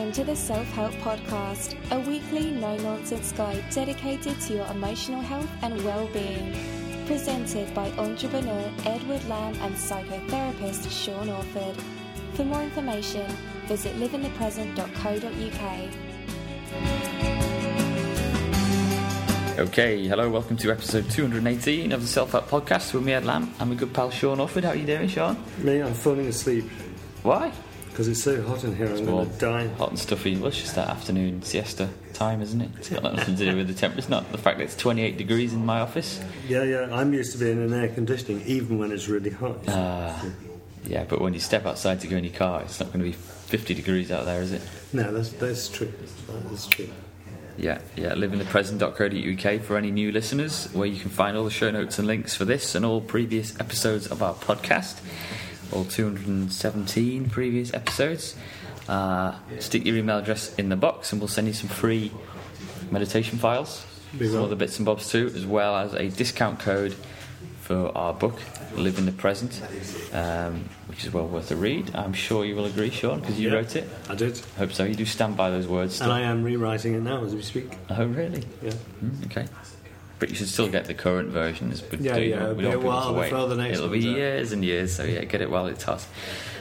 Welcome to the Self-Help Podcast, a weekly no-nonsense guide dedicated to your emotional health and well-being. Presented by entrepreneur Edward Lamb and psychotherapist Sean Orford. For more information, visit liveinthepresent.co.uk. Okay, hello, welcome to episode 218 of the Self-Help Podcast with me, Ed Lamb, and my good pal Sean Orford. How are you doing, Sean? Me, I'm falling asleep. Why? Because it's so hot in here, I'm going to die. Hot and stuffy. Well, it's just that afternoon siesta time, isn't it? It's got nothing to do with the temperature. It's not the fact that it's 28 degrees in my office. Yeah, I'm used to being in air conditioning, even when it's really hot. Yeah, but when you step outside to go in your car, it's not going to be 50 degrees out there, is it? No, that's true. That's true. Yeah, liveinthepresent.co.uk for any new listeners, where you can find all the show notes and links for this and all previous episodes of our podcast. All 217 previous episodes. Stick your email address in the box and we'll send you some free meditation files, some other bits and bobs too, as well as a discount code for our book, Live in the Present, which is well worth a read. I'm sure you will agree, Sean, because you wrote it. I did. I hope so. You do stand by those words still. And I am rewriting it now as we speak. Oh, really? Yeah. Okay. But you should still get the current version. We don't want people to wait. It'll be one, years and years, so yeah, get it while it's hot.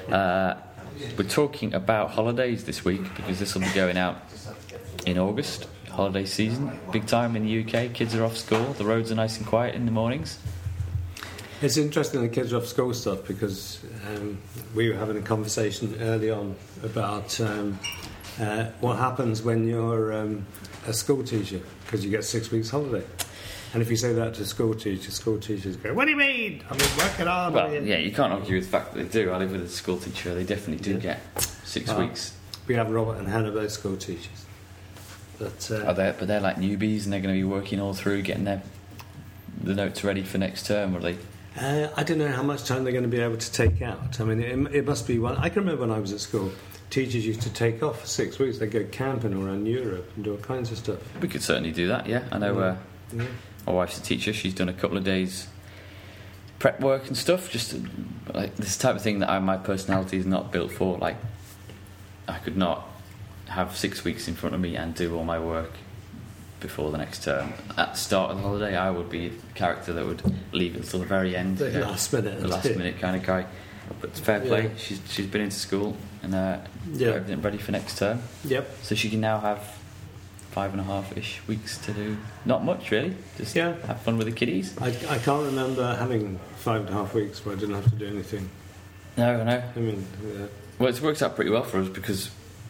We're talking about holidays this week because this will be going out in August. Holiday season, big time in the UK. Kids are off school. The roads are nice and quiet in the mornings. It's interesting the kids are off school stuff because we were having a conversation early on about what happens when you're a school teacher, because you get 6 weeks holiday. And if you say that to school teachers go, "What do you mean? I've been working hard." Well, yeah, you can't argue with the fact that they do. I live with a school teacher. They definitely do get 6 weeks. We have Robert and Hannah, both school teachers. But they're like newbies, and they're going to be working all through, getting the notes ready for next term, are they? I don't know how much time they're going to be able to take out. I mean, it must be one. I can remember when I was at school, teachers used to take off for 6 weeks. They'd go camping around Europe and do all kinds of stuff. We could certainly do that, yeah. I know my wife's a teacher. She's done a couple of days prep work and stuff. Just like this type of thing that my personality is not built for. Like, I could not have 6 weeks in front of me and do all my work before the next term. At the start of the holiday, I would be the character that would leave it until the very end. The last minute kind of guy. But fair play, she's been into school and got everything ready for next term. Yep. So she can now have 5.5-ish weeks to do not much really, just have fun with the kiddies. I can't remember having 5.5 weeks where I didn't have to do anything. No. I mean, well, it's worked out pretty well for us because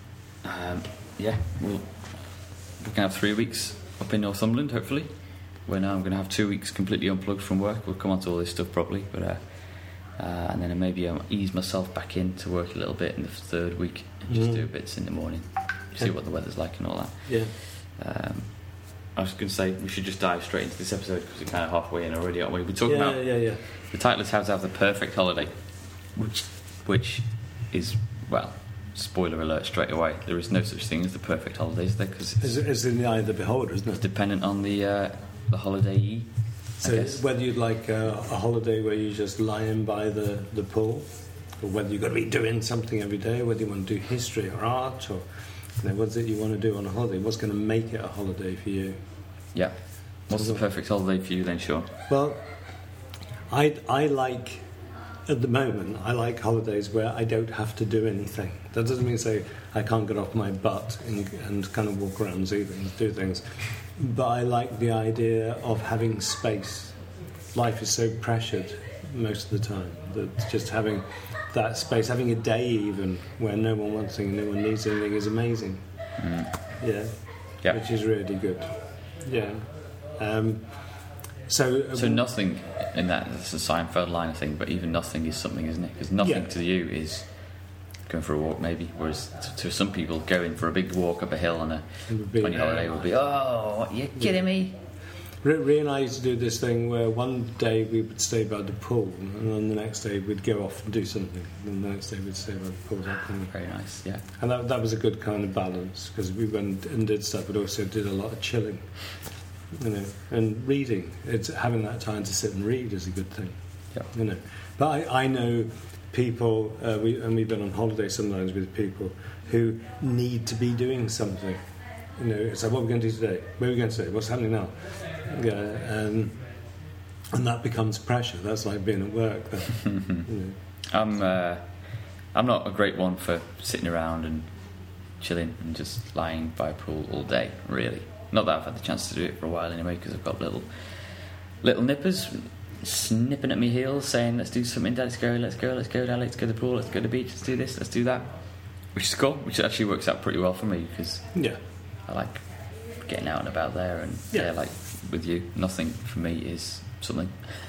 we can have 3 weeks up in Northumberland hopefully, where now I'm going to have 2 weeks completely unplugged from work. We'll come on to all this stuff properly, but and then maybe I'll ease myself back in to work a little bit in the third week and just do bits in the morning, see what the weather's like and all that. Yeah. I was going to say we should just dive straight into this episode because we're kind of halfway in already, aren't we? We're talking about the title is How to Have the Perfect Holiday, which is, well, spoiler alert straight away. There is no such thing as the perfect holiday, is there? Because it's in the eye of the beholder, isn't it? It's dependent on the holiday. So whether you'd like a holiday where you just lying by the pool, or whether you've got to be doing something every day, whether you want to do history or art, or what's it you want to do on a holiday? What's going to make it a holiday for you? Yeah. What's the perfect holiday for you then, Sean? Well, I like, at the moment, I like holidays where I don't have to do anything. That doesn't mean to say I can't get off my butt and kind of walk around and do things. But I like the idea of having space. Life is so pressured most of the time that just having that space, having a day even where no one wants anything, no one needs anything, is amazing. Which is really good. So nothing in that, it's a Seinfeld line of thing, but even nothing is something, isn't it? Because nothing to you is going for a walk maybe, whereas to some people going for a big walk up a hill on a funny holiday would be, oh, you're kidding me. Rhea and I used to do this thing where one day we would stay by the pool, and then the next day we'd go off and do something, and the next day we'd stay by the pool. Very nice, yeah. And that was a good kind of balance, because we went and did stuff, but also did a lot of chilling, and reading. It's having that time to sit and read is a good thing, But I know people, we've been on holiday sometimes with people who need to be doing something. You know, it's like, what are we going to do today? Where are we going today? What's happening now? Yeah, and that becomes pressure. That's like being at work. You know. I'm not a great one for sitting around and chilling and just lying by a pool all day, really. Not that I've had the chance to do it for a while anyway, because I've got little nippers snipping at me heels saying, let's do something, Dad, let's go, Dad, let's go to the pool, let's go to the beach, let's do this, let's do that. Which is cool, which actually works out pretty well for me, because I like getting out and about there, and like with you, nothing for me is something.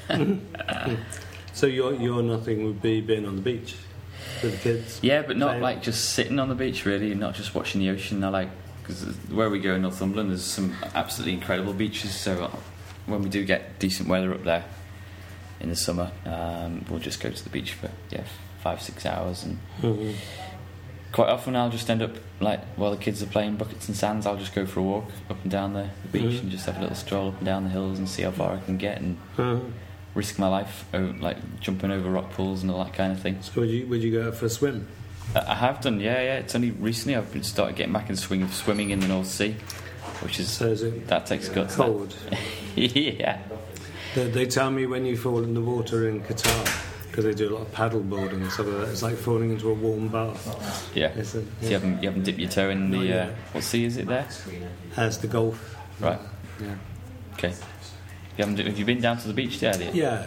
So your nothing would be being on the beach with the kids? Yeah, but not like just sitting on the beach, really, not just watching the ocean. I like, because where we go in Northumberland, there's some absolutely incredible beaches, so when we do get decent weather up there in the summer, we'll just go to the beach for 5-6 hours, and quite often I'll just end up, like, while the kids are playing buckets and sands, I'll just go for a walk up and down the beach and just have a little stroll up and down the hills and see how far I can get, and risk my life, like jumping over rock pools and all that kind of thing. So would you go out for a swim? I have done, yeah. It's only recently I've started getting back in the swing of swimming in the North Sea, which is, that takes guts. Cold. Yeah. They tell me when you fall in the water in Qatar, because they do a lot of paddle boarding and stuff like that, it's like falling into a warm bath. Yeah. So you haven't dipped your toe in the what sea is it there? As the Gulf. Right. Yeah. Okay. Have you been down to the beach there? Yeah.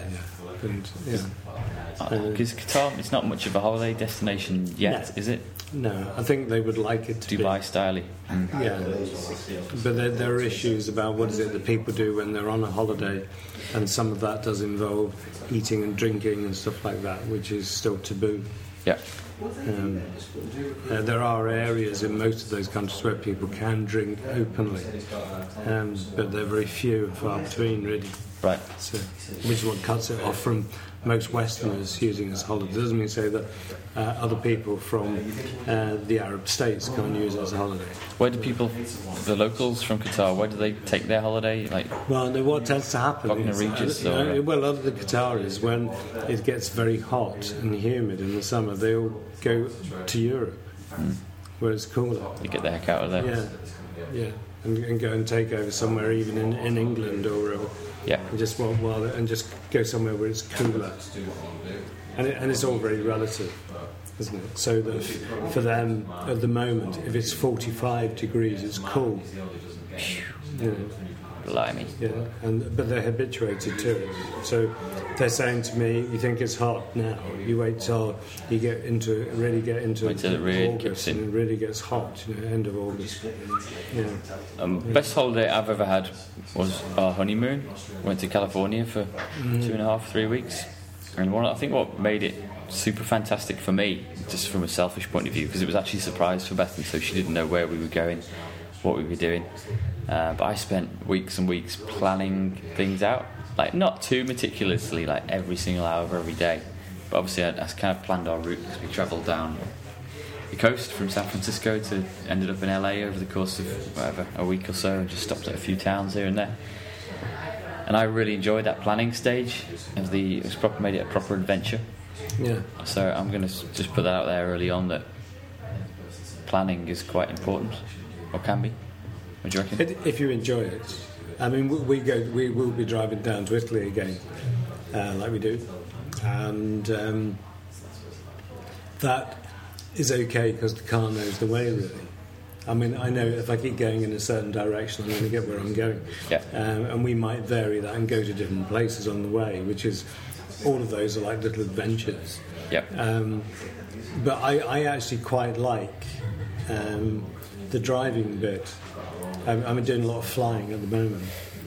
Because Qatar, it's not much of a holiday destination yet, is it? No, I think they would like it to Dubai style. Yeah, but there are issues about what is it that people do when they're on a holiday, and some of that does involve eating and drinking and stuff like that, which is still taboo. Yeah. There are areas in most of those countries where people can drink openly, but they're very few and far between, really. Right. So, which is what cuts it off from most Westerners using it as a holiday. It doesn't mean to say that other people from the Arab states can't use it as a holiday. Where do people, the locals from Qatar, where do they take their holiday? Well, what tends to happen is, Regis, a lot of the Qataris, when it gets very hot and humid in the summer, they all go to Europe, where it's cooler. You get the heck out of there. Yeah. And go and take over somewhere, even in England or wherever. Yeah. And just just go somewhere where it's cooler. And it's all very relative, isn't it? So that for them, at the moment, if it's 45 degrees, it's cool. You know. Blimey. Yeah, but they're habituated to it. So they're saying to me, "You think it's hot now? You wait till you really get into wait till it really August, and it really gets hot. End of August." Yeah. Best holiday I've ever had was our honeymoon. Went to California for 2.5-3 weeks, and I think what made it super fantastic for me, just from a selfish point of view, because it was actually a surprise for Bethany, so she didn't know where we were going, what we were doing. But I spent weeks and weeks planning things out, like not too meticulously, like every single hour of every day. But obviously I kind of planned our route, because we travelled down the coast from San Francisco to ended up in LA over the course of a week or so, and just stopped at a few towns here and there. And I really enjoyed that planning stage of made it a proper adventure. Yeah. So I'm going to just put that out there early on, that planning is quite important, or can be. What do you reckon? If you enjoy it. I mean, we will be driving down to Italy again, like we do, and that is okay because the car knows the way, really. I mean, I know if I keep going in a certain direction, I'm going to get where I'm going. Yeah. And we might vary that and go to different places on the way, which is, all of those are like little adventures. Yeah. But I actually quite like the driving bit. I'm doing a lot of flying at the moment.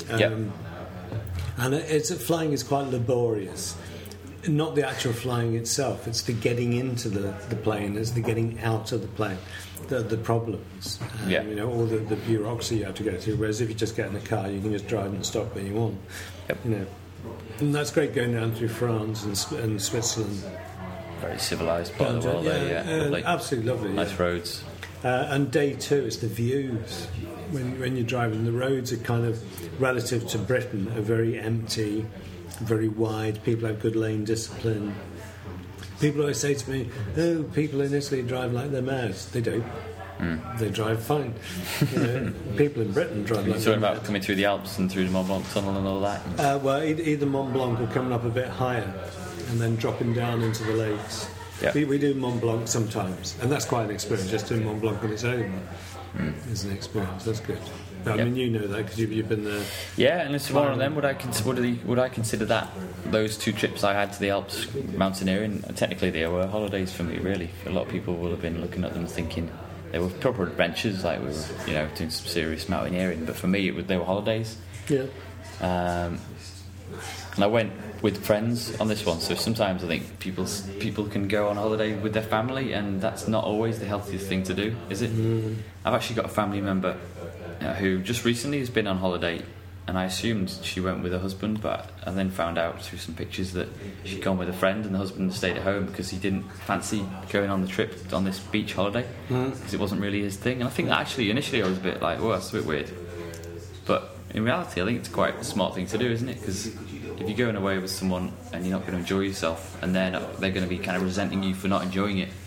And flying is quite laborious. Not the actual flying itself, it's the getting into the plane, it's the getting out of the plane, the problems, all the bureaucracy you have to go through. Whereas if you just get in a car, you can just drive and stop where you want. Yep. And that's great going down through France and Switzerland. Very civilised part of the world there, absolutely lovely. Nice roads. And day two is the views. When you're driving, the roads are kind of, relative to Britain, are very empty, very wide. People have good lane discipline. People always say to me, "Oh, people in Italy drive like they're mad." They don't. They drive fine. You know, people in Britain drive You're like talking they're about coming through the Alps and through the Mont Blanc tunnel and all that? mad. Well, either Mont Blanc or coming up a bit higher and then dropping down into the lakes. Yeah. We do Mont Blanc sometimes, and that's quite an experience. Just doing Mont Blanc on its own is an experience. That's good. But, I mean, you know that because you've been there. Yeah, and it's one of them. Would I consider that those 2 trips I had to the Alps mountaineering? Technically, they were holidays for me. Really, a lot of people will have been looking at them thinking they were proper adventures, like we were, doing some serious mountaineering. But for me, they were holidays. Yeah. And I went with friends on this one, so sometimes I think people can go on holiday with their family, and that's not always the healthiest thing to do, is it? I've actually got a family member who just recently has been on holiday, and I assumed she went with her husband, but I then found out through some pictures that she'd gone with a friend, and the husband stayed at home because he didn't fancy going on the trip on this beach holiday because it wasn't really his thing. And I think that actually initially I was a bit like, "Oh, that's a bit weird," but in reality I think it's quite a smart thing to do, isn't it? Because if you're going away with someone and you're not going to enjoy yourself, and they're going to be kind of resenting you for not enjoying it.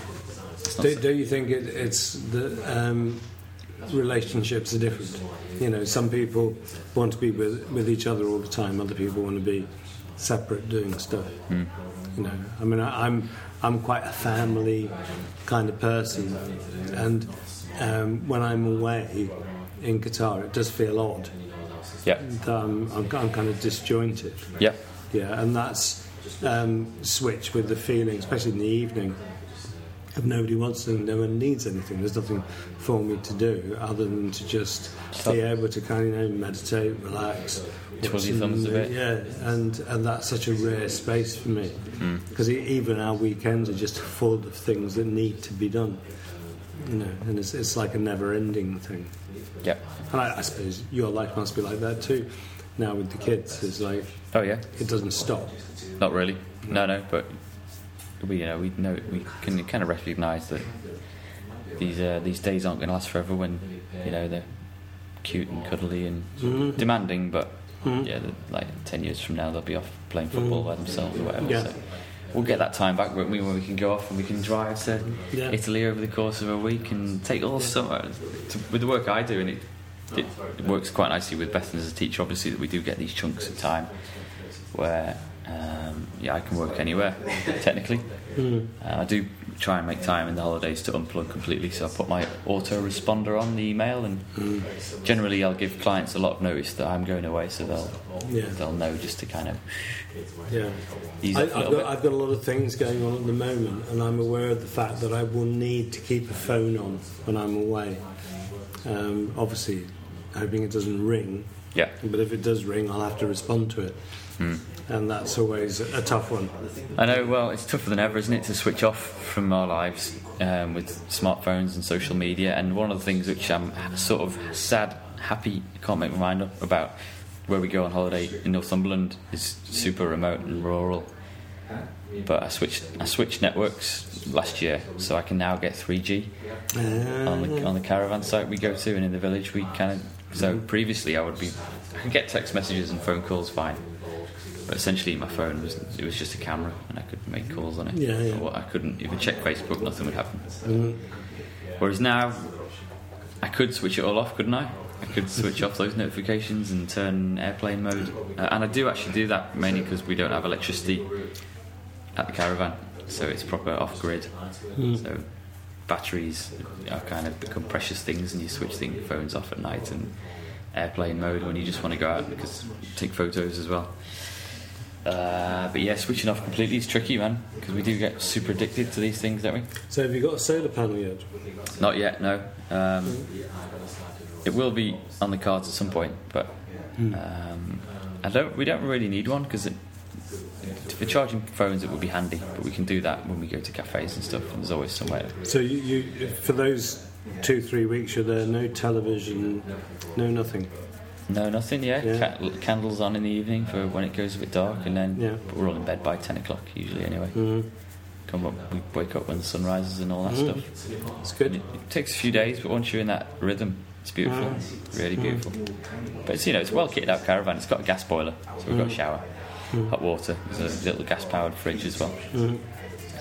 Do you think it's the relationships are different? You know, some people want to be with each other all the time. Other people want to be separate, doing stuff. You know, I mean, I'm quite a family kind of person, and when I'm away in Qatar, it does feel odd. Yeah. I'm kind of disjointed. Yeah. Yeah, and that's switch with the feeling, especially in the evening, of nobody wants anything, no one needs anything. There's nothing for me to do other than to just be able to kind of meditate, relax, twiddle your thumbs a bit. Yeah, and that's such a rare space for me because even our weekends are just full of things that need to be done. You know, and it's like a never-ending thing. Yeah. And I suppose your life must be like that too. Now with the kids, it's like, oh yeah, it doesn't stop. Not really. No. But we can kind of recognise that these days aren't going to last forever. When they're cute and cuddly and demanding, but like 10 years from now they'll be off playing football by themselves or whatever. Yeah. So we'll get that time back, won't we, when we can go off and we can drive to Italy over the course of a week and take all summer. With the work I do, and it works quite nicely with Bethan as a teacher, obviously, that we do get these chunks of time where I can work anywhere, technically. I do try and make time in the holidays to unplug completely, so I put my autoresponder on the email, and generally I'll give clients a lot of notice that I'm going away, so they'll know just to kind of ease up a little bit. I've got a lot of things going on at the moment, and I'm aware of the fact that I will need to keep a phone on when I'm away. Obviously, hoping it doesn't ring. Yeah. But if it does ring, I'll have to respond to it. And that's always a tough one. I know, well, it's tougher than ever, isn't it, to switch off from our lives with smartphones and social media. And one of the things which I'm sort of sad, happy, can't make my mind up about where we go on holiday in Northumberland is super remote and rural. But I switched networks last year, so I can now get 3G on the caravan site we go to, and in the village we kind of. So previously I could get text messages and phone calls fine, but essentially my phone was just a camera, and I could make calls on it. Or I couldn't even check Facebook; nothing would happen. Whereas now, I could switch it all off, couldn't I? I could switch off those notifications and turn airplane mode, and I do actually do that mainly because we don't have electricity at the caravan, so it's proper off-grid. So batteries are kind of become precious things, and you switch things, phones off at night, and airplane mode when you just want to go out because take photos as well. But yeah, switching off completely is tricky, man, because we do get super addicted to these things, don't we? So have you got a solar panel yet? Not yet, no. It will be on the cards at some point, but we don't really need one, because for charging phones it would be handy, but we can do that when we go to cafes and stuff, and there's always somewhere. So you for those 2-3 weeks you're there, no television, no nothing? No, nothing, candles on in the evening for when it goes a bit dark, and then but we're all in bed by 10 o'clock usually anyway. Come up, we wake up when the sun rises and all that stuff. It's good. It takes a few days, but once you're in that rhythm, it's beautiful, really beautiful. But it's it's a well kitted out caravan. It's got a gas boiler, so we've got a shower, hot water. There's a little gas powered fridge as well.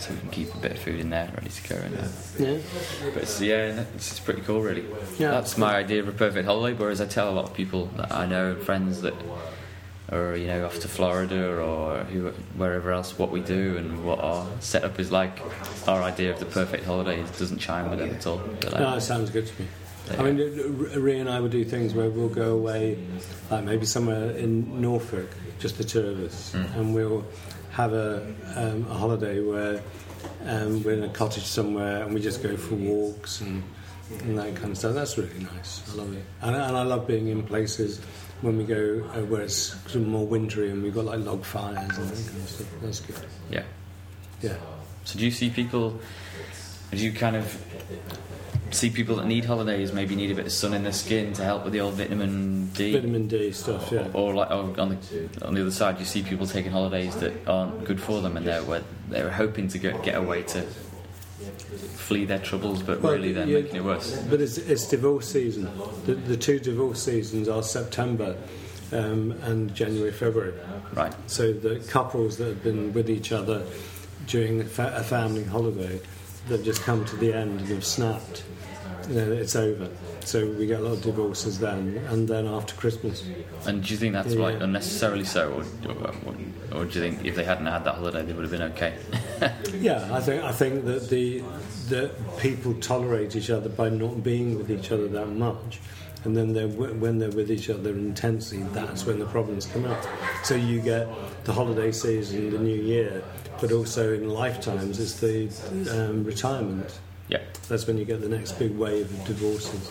so we can keep a bit of food in there ready to go. And, Yeah. but it's pretty cool, really. Yeah. That's my idea of a perfect holiday. Whereas I tell a lot of people that I know, friends that are off to Florida or wherever else, what we do and what our setup is like. Our idea of the perfect holiday doesn't chime with them at all. No, it sounds good to me. I mean, Rhea and I would do things where we'll go away, like maybe somewhere in Norfolk, just the two of us, and we'll have a holiday where we're in a cottage somewhere and we just go for walks and that kind of stuff. That's really nice. I love it, and I love being in places when we go where it's sort of more wintry and we've got like log fires and that kind of stuff. That's good. Yeah. Yeah. So do you see people? Do you kind of see people that need holidays, maybe need a bit of sun in their skin to help with the old vitamin D? Vitamin D stuff, yeah. Or on the other side, you see people taking holidays that aren't good for them, and they're hoping to get away to flee their troubles, but really they're making it worse. But it's divorce season. The two divorce seasons are September and January, February. Right. So the couples that have been with each other during a family holiday, they've just come to the end and have snapped. It's over. So we get a lot of divorces then, and then after Christmas. And do you think that's like unnecessarily so, or do you think if they hadn't had that holiday, they would have been okay? Yeah, I think that the people tolerate each other by not being with each other that much, and then when they're with each other intensely, that's when the problems come up. So you get the holiday season, the New Year, but also in lifetimes it's the retirement. Yeah. That's when you get the next big wave of divorces.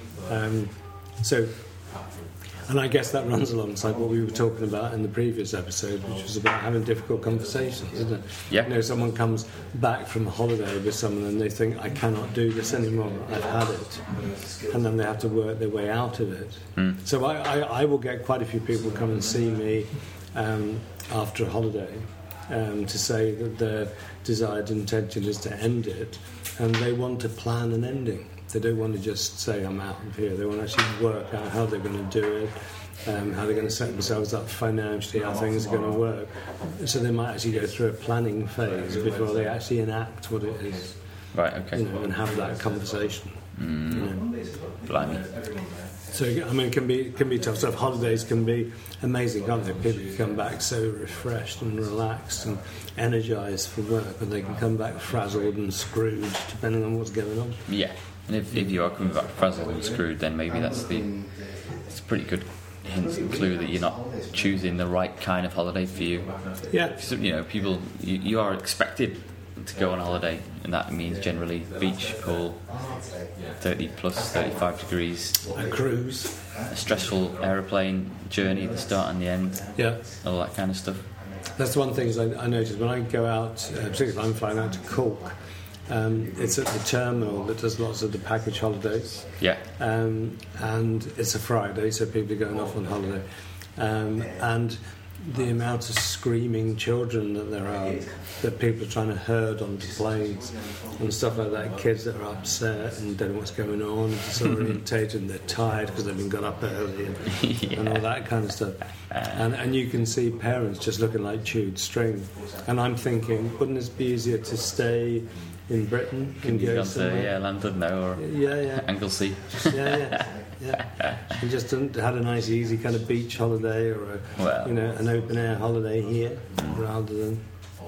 And I guess that runs alongside what we were talking about in the previous episode, which was about having difficult conversations, isn't it? Yeah. Someone comes back from a holiday with someone and they think, I cannot do this anymore, I've had it. And then they have to work their way out of it. So I will get quite a few people come and see me after a holiday to say that their desired intention is to end it, and they want to plan an ending. They don't want to just say, I'm out of here. They want to actually work out how they're going to do it, how they're going to set themselves up financially, how things are going to work. So they might actually go through a planning phase before they actually enact what it is. Right, okay. And have that conversation. Blimey. So, I mean, it can be tough stuff. Holidays can be amazing, can't they? People can come back so refreshed and relaxed and energised for work, but they can come back frazzled and screwed, depending on what's going on. Yeah. And if you are coming back frazzled and screwed, then maybe it's a pretty good hint and clue that you're not choosing the right kind of holiday for you. Yeah. Because, people, you are expected to go on holiday, and that means generally beach, pool, 30 plus 35 degrees. A cruise. A stressful aeroplane journey, the start and the end. Yeah. All that kind of stuff. That's one of the things I noticed when I go out, particularly if I'm flying out to Cork. It's at the terminal that does lots of the package holidays. Yeah. And it's a Friday, so people are going off on holiday. And the amount of screaming children that there are, that people are trying to herd onto planes and stuff like that, kids that are upset and don't know what's going on, disorientated, and they're tired because they've been got up early and all that kind of stuff. And you can see parents just looking like chewed string. And I'm thinking, wouldn't it be easier to stay in Britain and go somewhere? London now, or Anglesey. And just had a nice easy kind of beach holiday or an open air holiday here rather than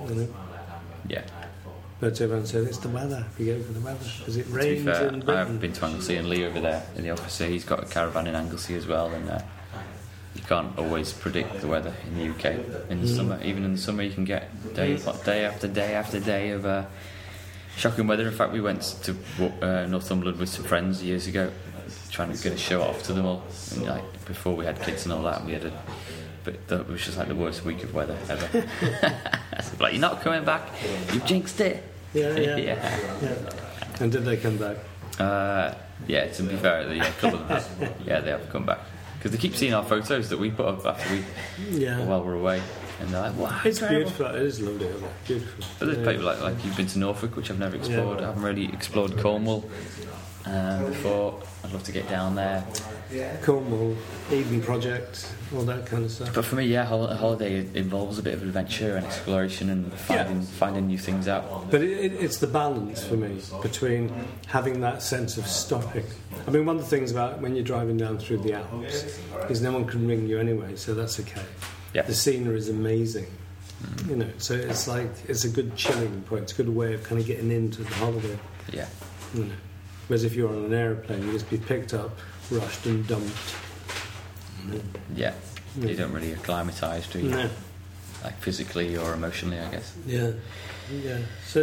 But everyone said it's the weather. We go for the weather because it rains in Britain. I've been to Anglesey, and Lee over there in the office, he's got a caravan in Anglesey as well, and you can't always predict the weather in the UK in the summer. Even in the summer you can get day after day after day of shocking weather. In fact, we went to Northumberland with some friends years ago, trying to get a show off to them all. And, before we had kids and all that, it was just like the worst week of weather ever. Like, you're not coming back. You've jinxed it. Yeah. And did they come back? To be fair, a couple of them. They have come back because they keep seeing our photos that we put up after while we're away. and they're like, wow, It's incredible. beautiful. It is lovely over there. Beautiful. But there's people like you've been to Norfolk, which I've never explored. I haven't really explored Cornwall before. I'd love to get down there. Cornwall, Eden Project, all that kind of stuff. But for me, a holiday involves a bit of adventure and exploration and finding new things out. But it's the balance for me between having that sense of stopping. I mean, one of the things about when you're driving down through the Alps is no one can ring you anyway, so that's okay. Yeah. The scenery is amazing, you know. So it's like it's a good chilling point. It's a good way of kind of getting into the holiday. Yeah. You know. Whereas if you're on an aeroplane, you just be picked up, rushed, and dumped. Yeah. You don't really acclimatise, do you? No. Like physically or emotionally, I guess. Yeah, yeah. So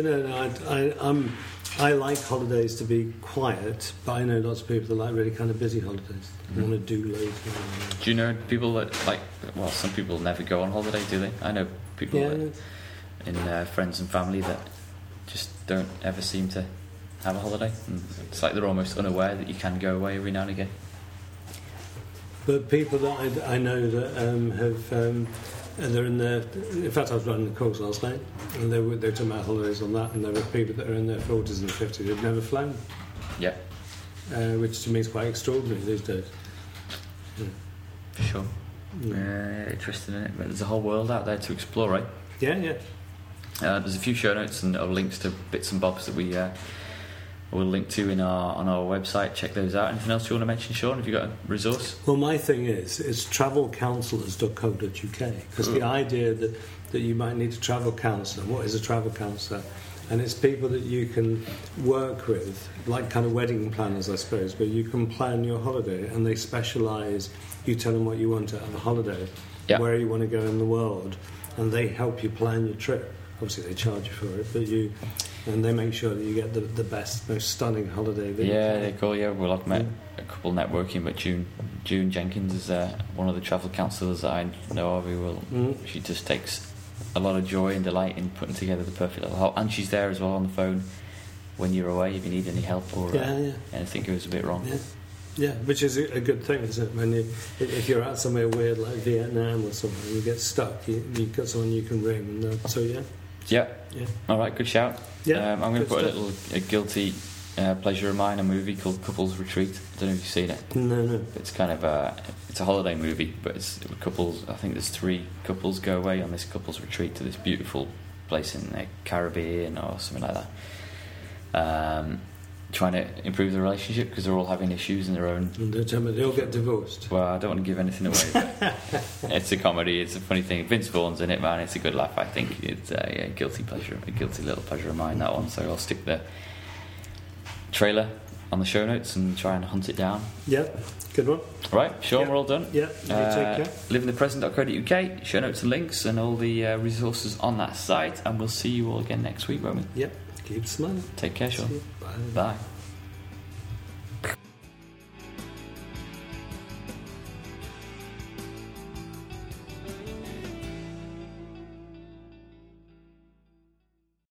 I like holidays to be quiet, but I know lots of people that like really kind of busy holidays. They want to do loads. Do you know people that some people never go on holiday, do they? I know people in friends and family that just don't ever seem to have a holiday. And it's like they're almost unaware that you can go away every now and again. But people that I know that they're in their... In fact, I was running the course last night, and they were talking about holidays on that, and there were people that are in their 40s and 50s who've never flown. Yeah. Which to me is quite extraordinary these days. Yeah. For sure. Interesting, isn't it? But there's a whole world out there to explore, right? Yeah, yeah. There's a few show notes and links to bits and bobs that we'll link to on our website. Check those out. Anything else you want to mention, Sean? Have you got a resource? Well, my thing is travelcounsellors.co.uk, because the idea that you might need a travel counsellor. What is a travel counsellor? And it's people that you can work with, like kind of wedding planners, I suppose, where you can plan your holiday, and they specialise. You tell them what you want out of a holiday, where you want to go in the world, and they help you plan your trip. Obviously, they charge you for it, but they make sure that you get the best, most stunning holiday. They're cool. Yeah, well, I've met a couple networking, but June Jenkins is one of the travel counsellors that I know of. She just takes a lot of joy and delight in putting together the perfect little help, and she's there as well on the phone when you're away if you need any help or anything goes a bit wrong. Yeah, which is a good thing, isn't it? When if you're out somewhere weird like Vietnam or something, you get stuck, you've got someone you can ring. Yeah. All right, good shout. Yeah, I'm going to put a guilty pleasure of mine, a movie called Couples Retreat. I don't know if you've seen it. No. It's kind of it's a holiday movie, but it's couples. I think there's 3 couples go away on this couples retreat to this beautiful place in the Caribbean or something like that. Trying to improve the relationship because they're all having issues in their own. And they all get divorced. Well, I don't want to give anything away. But it's a comedy. It's a funny thing. Vince Vaughn's in it, man. It's a good laugh. I think it's a guilty little pleasure of mine, that one. So I'll stick the trailer on the show notes and try and hunt it down. Yeah, good one. Right, Sean, we're all done. Yeah, take care. Liveinthepresent.co.uk, show notes and links and all the resources on that site, and we'll see you all again next week, won't we? Yep, keep smiling. Take care, Sean. Bye. Bye.